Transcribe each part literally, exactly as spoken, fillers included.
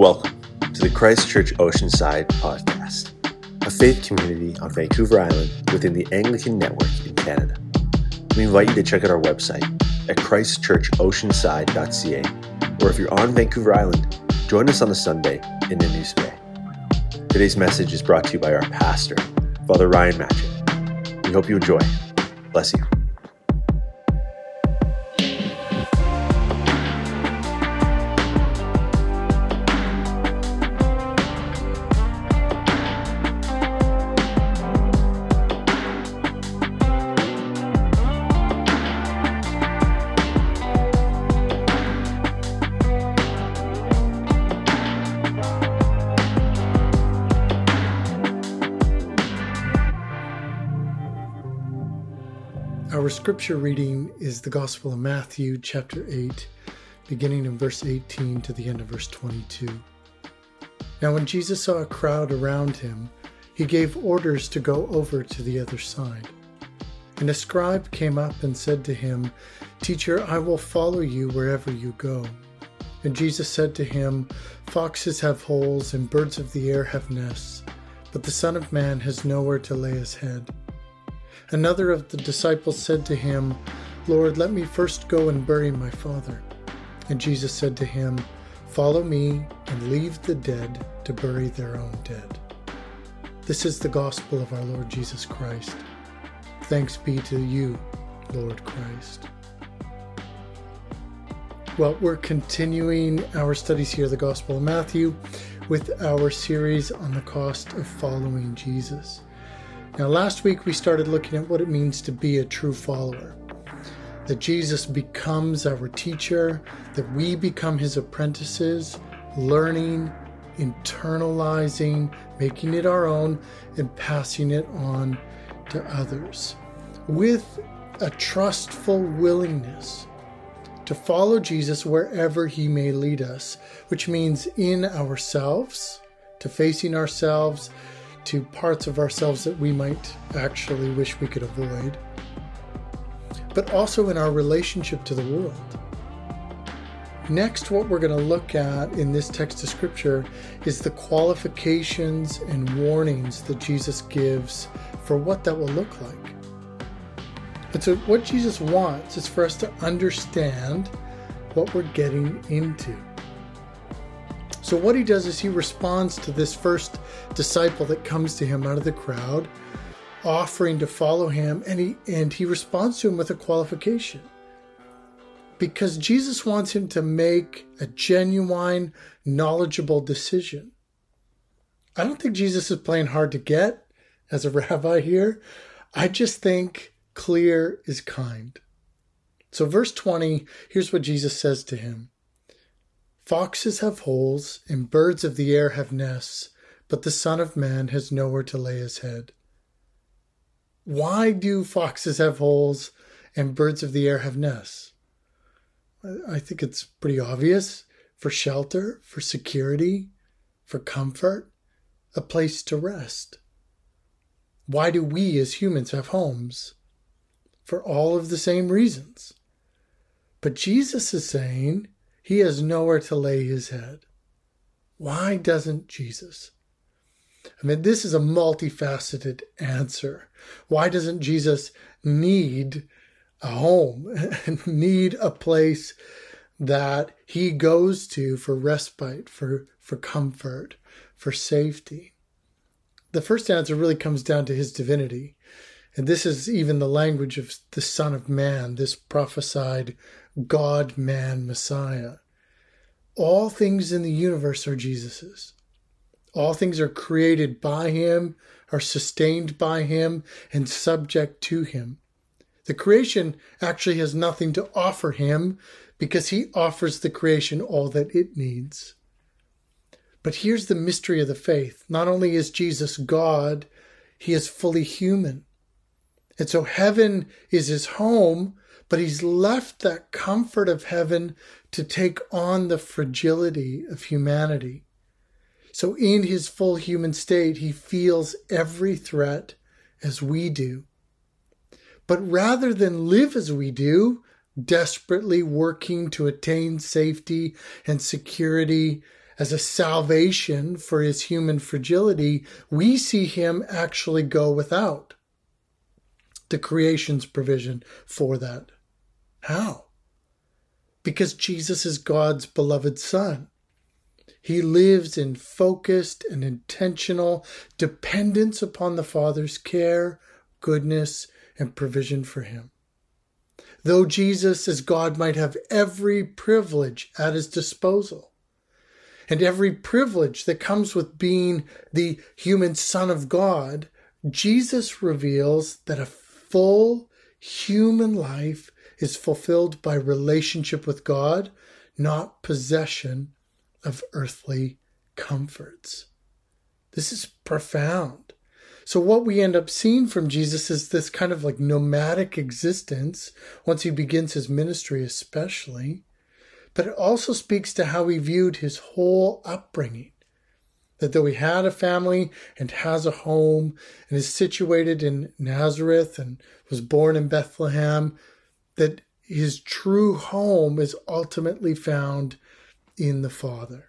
Welcome to the Christ Church Oceanside podcast, a faith community on Vancouver Island within the Anglican Network in Canada. We invite you to check out our website at christ church oceanside dot c a, or if you're on Vancouver Island, join us on a Sunday in Nanoose Bay. Today's message is brought to you by our pastor, Father Ryan Matchett. We hope you enjoy. Bless you. Our scripture reading is the Gospel of Matthew, chapter eight, beginning in verse eighteen to the end of verse twenty-two. Now when Jesus saw a crowd around him, he gave orders to go over to the other side. And a scribe came up and said to him, "Teacher, I will follow you wherever you go." And Jesus said to him, "Foxes have holes and birds of the air have nests, but the Son of Man has nowhere to lay his head." Another of the disciples said to him, "Lord, let me first go and bury my father." And Jesus said to him, "Follow me and leave the dead to bury their own dead." This is the gospel of our Lord Jesus Christ. Thanks be to you, Lord Christ. Well, we're continuing our studies here, the Gospel of Matthew, with our series on the cost of following Jesus. Now, last week we started looking at what it means to be a true follower. That Jesus becomes our teacher, that we become his apprentices, learning, internalizing, making it our own, and passing it on to others. With a trustful willingness to follow Jesus wherever he may lead us, which means in ourselves, to facing ourselves, to parts of ourselves that we might actually wish we could avoid, but also in our relationship to the world. Next, what we're going to look at in this text of scripture is the qualifications and warnings that Jesus gives for what that will look like. And so what Jesus wants is for us to understand what we're getting into. So what he does is he responds to this first disciple that comes to him out of the crowd, offering to follow him, and he and he responds to him with a qualification. Because Jesus wants him to make a genuine, knowledgeable decision. I don't think Jesus is playing hard to get as a rabbi here. I just think clear is kind. So verse twenty, here's what Jesus says to him. "Foxes have holes and birds of the air have nests, but the Son of Man has nowhere to lay his head." Why do foxes have holes and birds of the air have nests? I think it's pretty obvious. For shelter, for security, for comfort, a place to rest. Why do we as humans have homes? For all of the same reasons. But Jesus is saying he has nowhere to lay his head. Why doesn't Jesus? I mean, this is a multifaceted answer. Why doesn't Jesus need a home, need a place that he goes to for respite, for, for comfort, for safety? The first answer really comes down to his divinity. And this is even the language of the Son of Man, this prophesied God-man Messiah. All things in the universe are Jesus's. All things are created by him, are sustained by him, and subject to him. The creation actually has nothing to offer him because he offers the creation all that it needs. But here's the mystery of the faith. Not only is Jesus God, he is fully human. And so heaven is his home, but he's left that comfort of heaven to take on the fragility of humanity. So in his full human state, he feels every threat as we do. But rather than live as we do, desperately working to attain safety and security as a salvation for his human fragility, we see him actually go without the creation's provision for that. How? Because Jesus is God's beloved Son. He lives in focused and intentional dependence upon the Father's care, goodness, and provision for him. Though Jesus, as God, might have every privilege at his disposal, and every privilege that comes with being the human Son of God, Jesus reveals that a full human life is fulfilled by relationship with God, not possession of earthly comforts. This is profound. So what we end up seeing from Jesus is this kind of like nomadic existence, once he begins his ministry especially, but it also speaks to how he viewed his whole upbringing. That though he had a family and has a home and is situated in Nazareth and was born in Bethlehem, that his true home is ultimately found in the Father.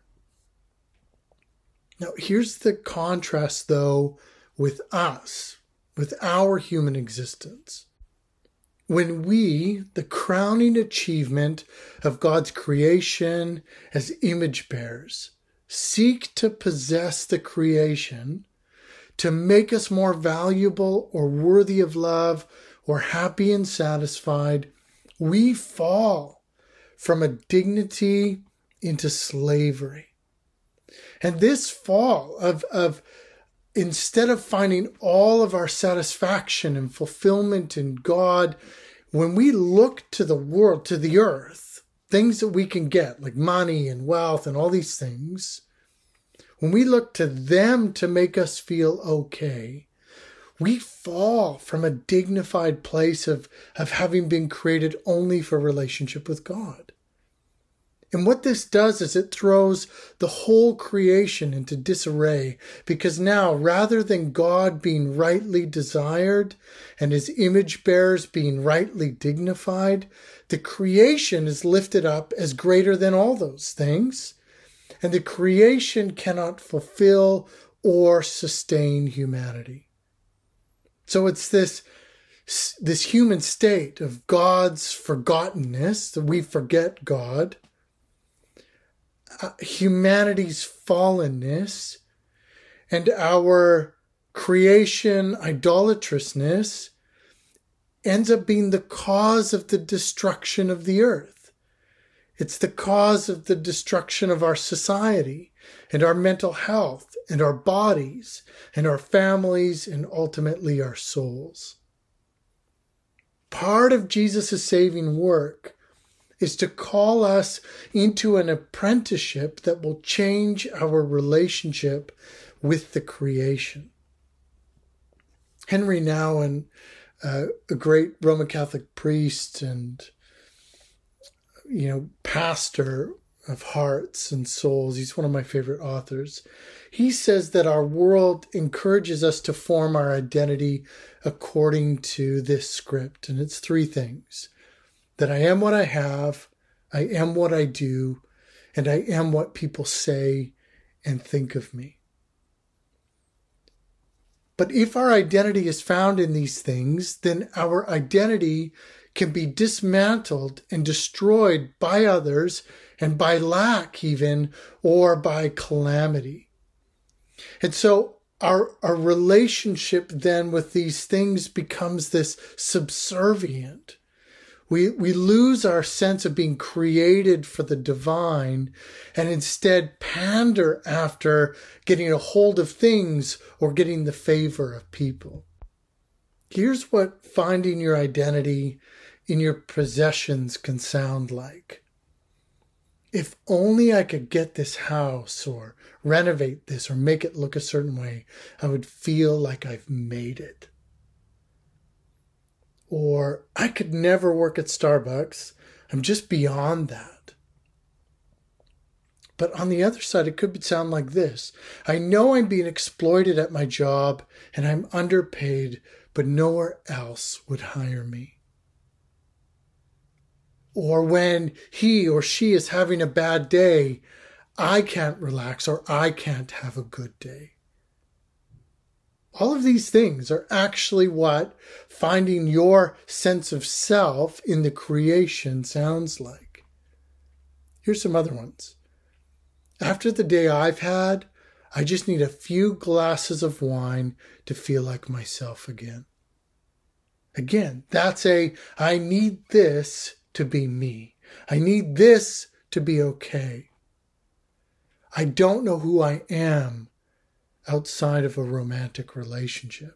Now, here's the contrast, though, with us, with our human existence. When we, the crowning achievement of God's creation as image bearers, seek to possess the creation to make us more valuable or worthy of love or happy and satisfied, we fall from a dignity into slavery. And this fall of, of instead of finding all of our satisfaction and fulfillment in God, when we look to the world, to the earth, things that we can get, like money and wealth and all these things, when we look to them to make us feel okay, we fall from a dignified place of, of having been created only for relationship with God. And what this does is it throws the whole creation into disarray, because now, rather than God being rightly desired and his image bearers being rightly dignified, the creation is lifted up as greater than all those things, and the creation cannot fulfill or sustain humanity. So it's this, this human state of God's forgottenness, that we forget God, Uh, humanity's fallenness, and our creation idolatrousness ends up being the cause of the destruction of the earth. It's the cause of the destruction of our society and our mental health and our bodies and our families and ultimately our souls. Part of Jesus' saving work is to call us into an apprenticeship that will change our relationship with the creation. Henry Nouwen, uh, a great Roman Catholic priest and, you know, pastor of hearts and souls, he's one of my favorite authors. He says that our world encourages us to form our identity according to this script, and it's three things. That I am what I have, I am what I do, and I am what people say and think of me. But if our identity is found in these things, then our identity can be dismantled and destroyed by others and by lack even, or by calamity. And so our, our relationship then with these things becomes this subservient. We we lose our sense of being created for the divine and instead pander after getting a hold of things or getting the favor of people. Here's what finding your identity in your possessions can sound like. If only I could get this house or renovate this or make it look a certain way, I would feel like I've made it. Or I could never work at Starbucks. I'm just beyond that. But on the other side, it could sound like this. I know I'm being exploited at my job and I'm underpaid, but nowhere else would hire me. Or when he or she is having a bad day, I can't relax or I can't have a good day. All of these things are actually what finding your sense of self in the creation sounds like. Here's some other ones. After the day I've had, I just need a few glasses of wine to feel like myself again. Again, that's a, I need this to be me. I need this to be okay. I don't know who I am outside of a romantic relationship.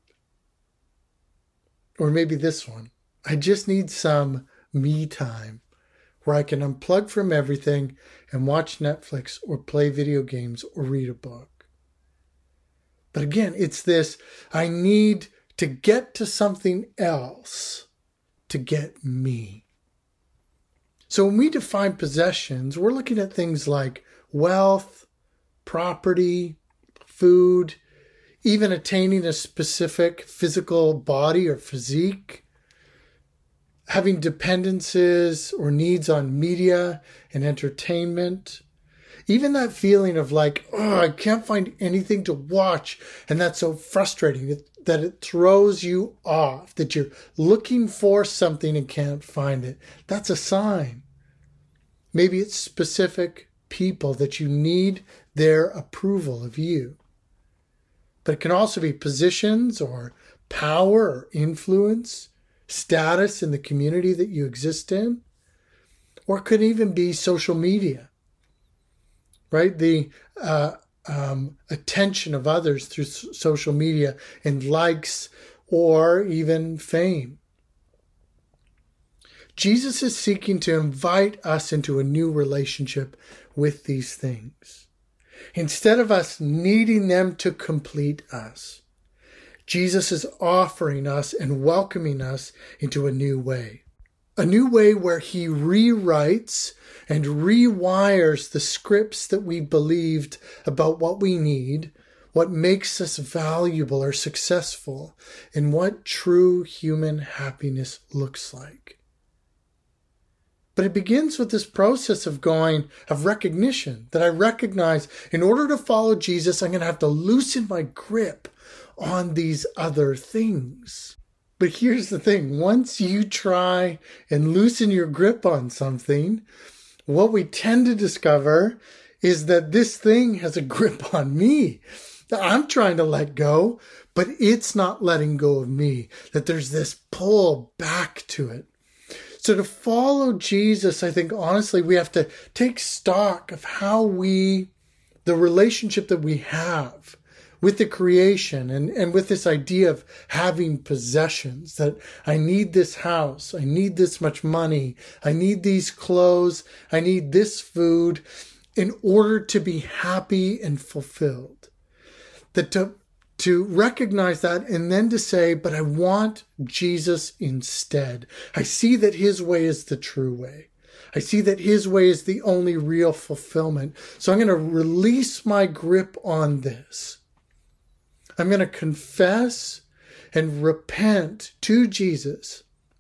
Or maybe this one. I just need some me time where I can unplug from everything and watch Netflix or play video games or read a book. But again, it's this, I need to get to something else to get me. So when we define possessions, we're looking at things like wealth, property, food, even attaining a specific physical body or physique, having dependencies or needs on media and entertainment, even that feeling of like, oh, I can't find anything to watch, and that's so frustrating that it throws you off, that you're looking for something and can't find it. That's a sign. Maybe it's specific people that you need their approval of you. But it can also be positions or power or influence, status in the community that you exist in, or it could even be social media, right? The uh, um, attention of others through social media and likes or even fame. Jesus is seeking to invite us into a new relationship with these things. Instead of us needing them to complete us, Jesus is offering us and welcoming us into a new way. A new way where he rewrites and rewires the scripts that we believed about what we need, what makes us valuable or successful, and what true human happiness looks like. But it begins with this process of going, of recognition, that I recognize in order to follow Jesus, I'm going to have to loosen my grip on these other things. But here's the thing. Once you try and loosen your grip on something, what we tend to discover is that this thing has a grip on me. I'm trying to let go, but it's not letting go of me. That there's this pull back to it. So to follow Jesus, I think, honestly, we have to take stock of how we, the relationship that we have with the creation and, and with this idea of having possessions, that I need this house, I need this much money, I need these clothes, I need this food in order to be happy and fulfilled. That to To recognize that and then to say, but I want Jesus instead. I see that his way is the true way. I see that his way is the only real fulfillment. So I'm going to release my grip on this. I'm going to confess and repent to Jesus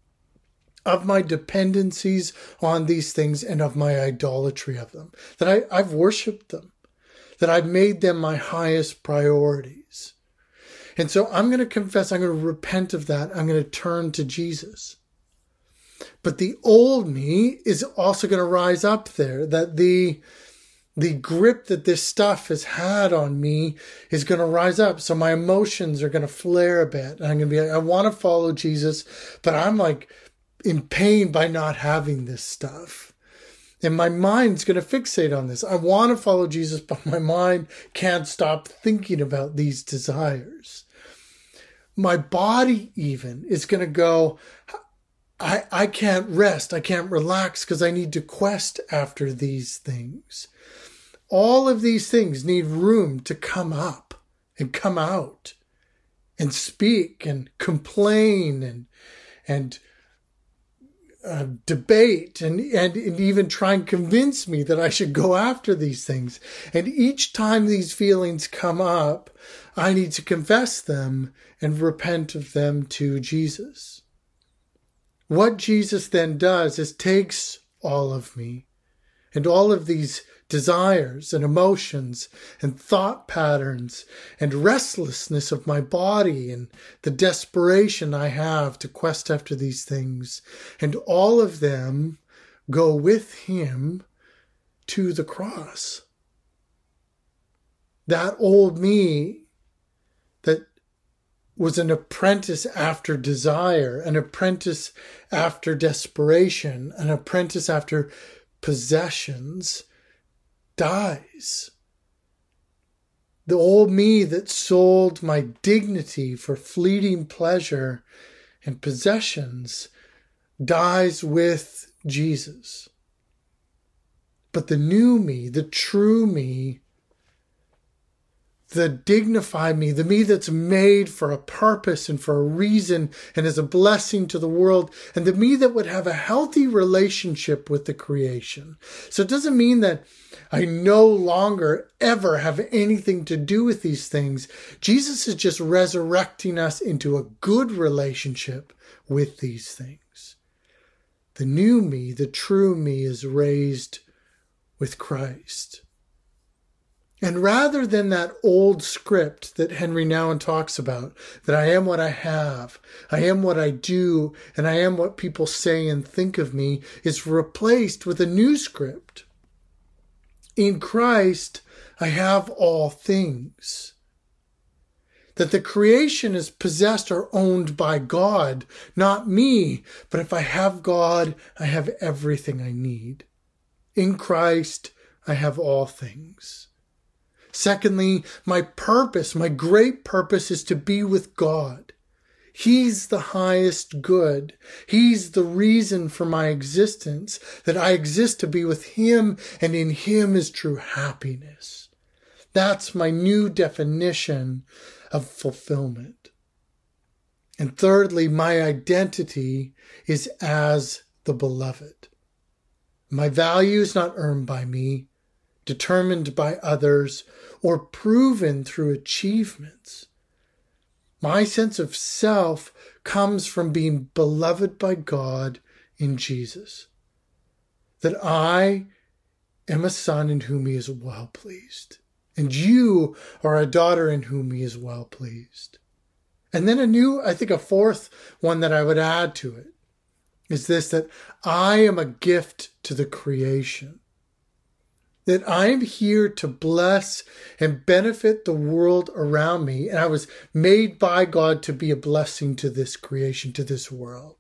of my dependencies on these things and of my idolatry of them. That I, I've worshipped them. That I've made them my highest priorities. And so I'm going to confess, I'm going to repent of that. I'm going to turn to Jesus. But the old me is also going to rise up there. That the, the grip that this stuff has had on me is going to rise up. So my emotions are going to flare a bit. And I'm going to be like, I want to follow Jesus, but I'm like in pain by not having this stuff. And my mind's going to fixate on this. I want to follow Jesus, but my mind can't stop thinking about these desires. My body even is going to go, I, I can't rest. I can't relax because I need to quest after these things. All of these things need room to come up and come out and speak and complain and, and, Uh, debate and, and, and even try and convince me that I should go after these things. And each time these feelings come up, I need to confess them and repent of them to Jesus. What Jesus then does is takes all of me and all of these desires and emotions and thought patterns and restlessness of my body and the desperation I have to quest after these things. And all of them go with him to the cross. That old me that was an apprentice after desire, an apprentice after desperation, an apprentice after possessions, dies. The old me that sold my dignity for fleeting pleasure and possessions dies with Jesus. But the new me, the true me, the dignified me, the me that's made for a purpose and for a reason and is a blessing to the world, and the me that would have a healthy relationship with the creation. So it doesn't mean that I no longer ever have anything to do with these things. Jesus is just resurrecting us into a good relationship with these things. The new me, the true me, is raised with Christ. And rather than that old script that Henry Nouwen talks about, that I am what I have, I am what I do, and I am what people say and think of me, is replaced with a new script. In Christ, I have all things. That the creation is possessed or owned by God, not me. But if I have God, I have everything I need. In Christ, I have all things. Secondly, my purpose, my great purpose, is to be with God. He's the highest good. He's the reason for my existence, that I exist to be with him, and in him is true happiness. That's my new definition of fulfillment. And thirdly, my identity is as the beloved. My value is not earned by me, determined by others, or proven through achievements. My sense of self comes from being beloved by God in Jesus. That I am a son in whom he is well pleased. And you are a daughter in whom he is well pleased. And then a new, I think a fourth one that I would add to it is this, that I am a gift to the creation. That I am here to bless and benefit the world around me. And I was made by God to be a blessing to this creation, to this world.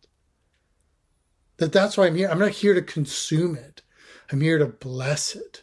That that's why I'm here. I'm not here to consume it. I'm here to bless it.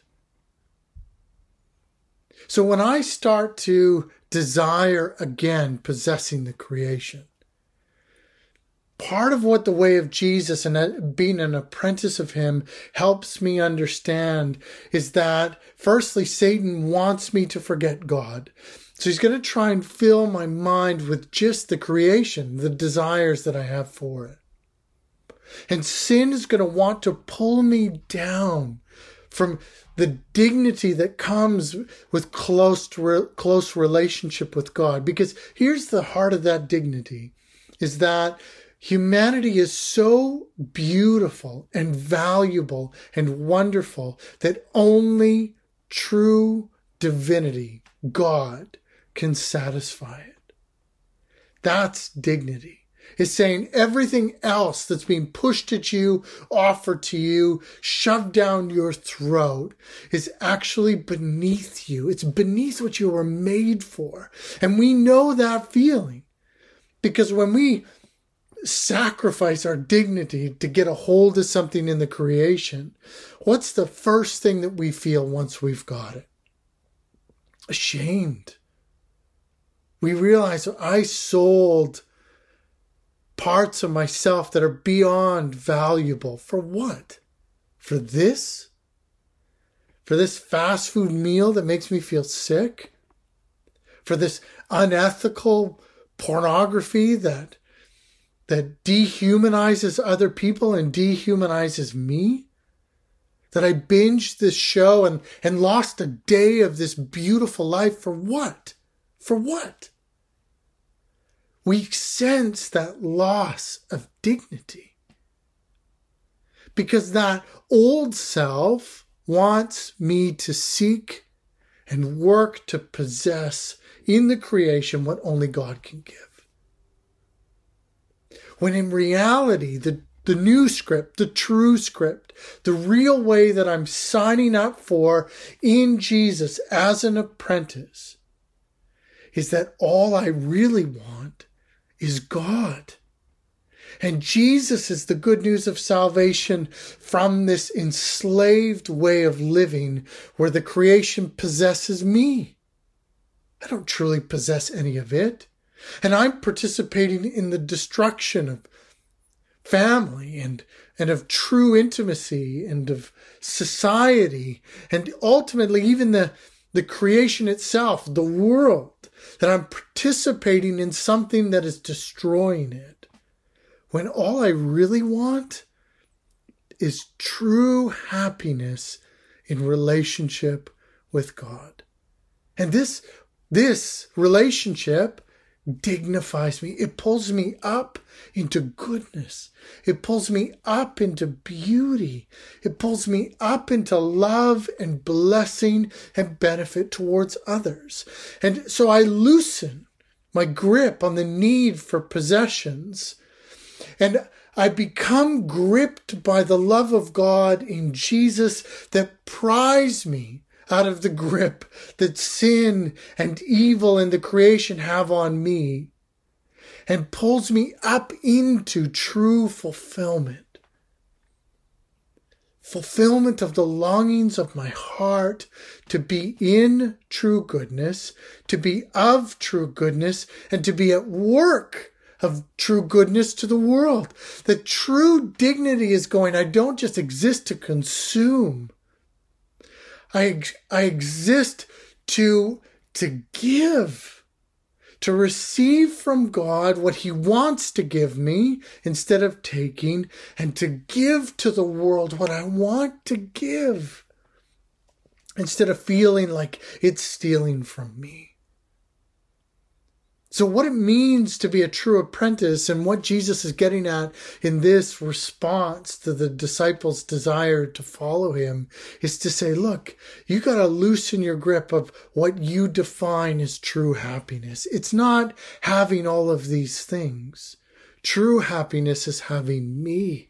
So when I start to desire again possessing the creation, part of what the way of Jesus and being an apprentice of him helps me understand is that, firstly, Satan wants me to forget God. So he's going to try and fill my mind with just the creation, the desires that I have for it. And sin is going to want to pull me down from the dignity that comes with close, close relationship with God. Because here's the heart of that dignity, is that humanity is so beautiful and valuable and wonderful that only true divinity, God, can satisfy it. That's dignity. It's saying everything else that's being pushed at you, offered to you, shoved down your throat is actually beneath you. It's beneath what you were made for. And we know that feeling because when we sacrifice our dignity to get a hold of something in the creation, what's the first thing that we feel once we've got it? Ashamed. We realize I sold parts of myself that are beyond valuable. For what? For this? For this fast food meal that makes me feel sick? For this unethical pornography that that dehumanizes other people and dehumanizes me? That I binged this show and, and lost a day of this beautiful life for what? For what? We sense that loss of dignity. Because that old self wants me to seek and work to possess in the creation what only God can give. When in reality, the, the new script, the true script, the real way that I'm signing up for in Jesus as an apprentice is that all I really want is God. And Jesus is the good news of salvation from this enslaved way of living where the creation possesses me. I don't truly possess any of it. And I'm participating in the destruction of family and, and of true intimacy and of society and ultimately even the, the creation itself, the world, that I'm participating in something that is destroying it. When all I really want is true happiness in relationship with God. And this, this relationship dignifies me. It pulls me up into goodness. It pulls me up into beauty. It pulls me up into love and blessing and benefit towards others. And so I loosen my grip on the need for possessions, and I become gripped by the love of God in Jesus that pries me out of the grip that sin and evil and the creation have on me and pulls me up into true fulfillment. Fulfillment of the longings of my heart to be in true goodness, to be of true goodness, and to be at work of true goodness to the world. The true dignity is going, I don't just exist to consume. I, I exist to, to give, to receive from God what he wants to give me instead of taking, and to give to the world what I want to give instead of feeling like it's stealing from me. So what it means to be a true apprentice and what Jesus is getting at in this response to the disciples' desire to follow him is to say, look, you got to loosen your grip of what you define as true happiness. It's not having all of these things. True happiness is having me.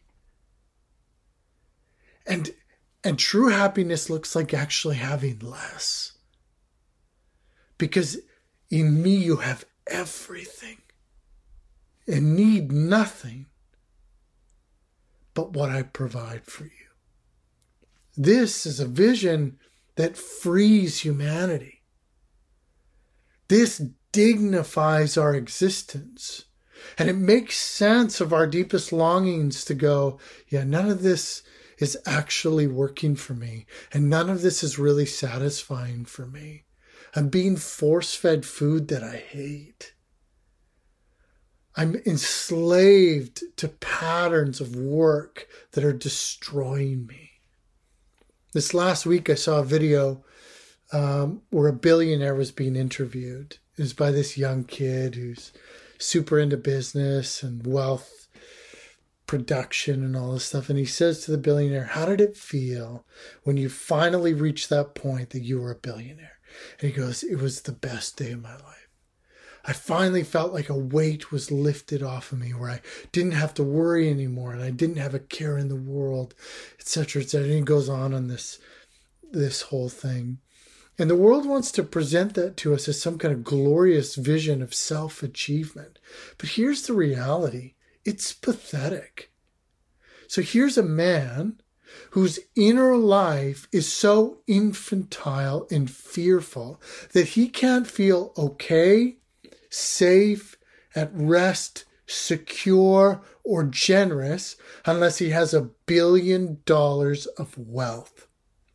And, and true happiness looks like actually having less. Because in me you have everything and need nothing but what I provide for you. This is a vision that frees humanity. This dignifies our existence, and it makes sense of our deepest longings to go, yeah, none of this is actually working for me, and none of this is really satisfying for me. I'm being force-fed food that I hate. I'm enslaved to patterns of work that are destroying me. This last week I saw a video um, where a billionaire was being interviewed. It was by this young kid who's super into business and wealth production and all this stuff. And he says to the billionaire, how did it feel when you finally reached that point that you were a billionaire? And he goes, it was the best day of my life. I finally felt like a weight was lifted off of me where I didn't have to worry anymore and I didn't have a care in the world, et cetera, et cetera. And he goes on on this, this whole thing. And the world wants to present that to us as some kind of glorious vision of self-achievement. But here's the reality. It's pathetic. So here's a man whose inner life is so infantile and fearful that he can't feel okay, safe, at rest, secure, or generous unless he has a billion dollars of wealth.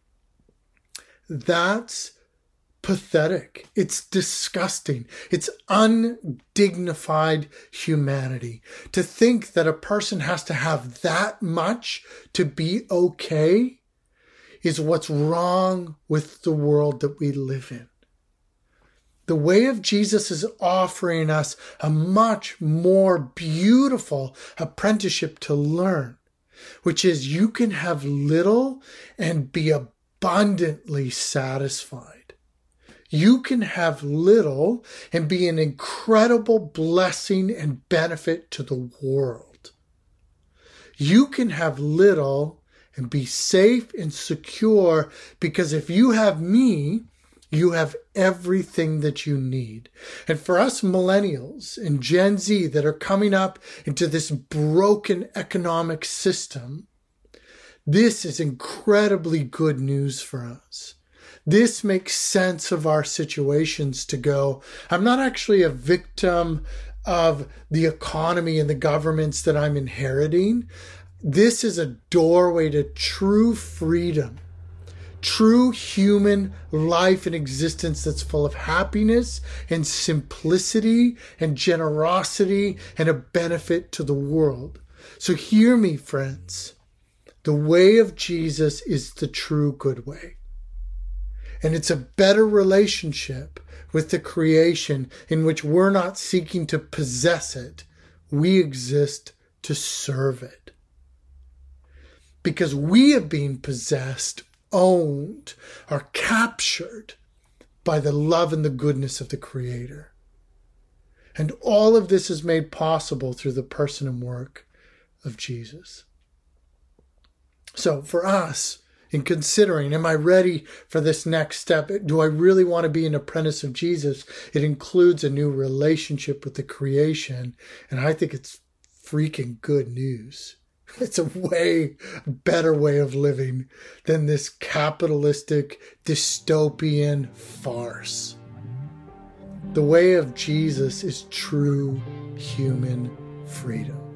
That's pathetic. It's disgusting. It's undignified humanity. To think that a person has to have that much to be okay is what's wrong with the world that we live in. The way of Jesus is offering us a much more beautiful apprenticeship to learn, which is you can have little and be abundant abundantly satisfied. You can have little and be an incredible blessing and benefit to the world. You can have little and be safe and secure, because if you have me, you have everything that you need. And for us millennials and Gen Z that are coming up into this broken economic system, this is incredibly good news for us. This makes sense of our situations to go, I'm not actually a victim of the economy and the governments that I'm inheriting. This is a doorway to true freedom, true human life and existence that's full of happiness and simplicity and generosity and a benefit to the world. So hear me, friends. The way of Jesus is the true good way. And it's a better relationship with the creation in which we're not seeking to possess it. We exist to serve it. Because we have been possessed, owned, are captured by the love and the goodness of the Creator. And all of this is made possible through the person and work of Jesus. So for us, in considering, am I ready for this next step? Do I really want to be an apprentice of Jesus? It includes a new relationship with the creation. And I think it's freaking good news. It's a way better way of living than this capitalistic dystopian farce. The way of Jesus is true human freedom.